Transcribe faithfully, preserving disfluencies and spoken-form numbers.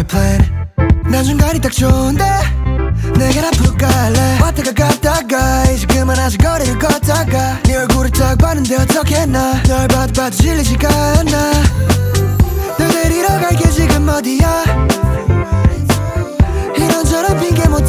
plan. 난 중간이 딱 좋은데 내가 나쁠까 할래. 왔다가 갔다가 이제 그만하자 거리를 걷다가 네 얼굴을 딱 봤는데 어떡했나. 널 봐도 봐도 질리지가 않아. 널 데리러 갈게 지금 어디야. 이런저런 핑계 못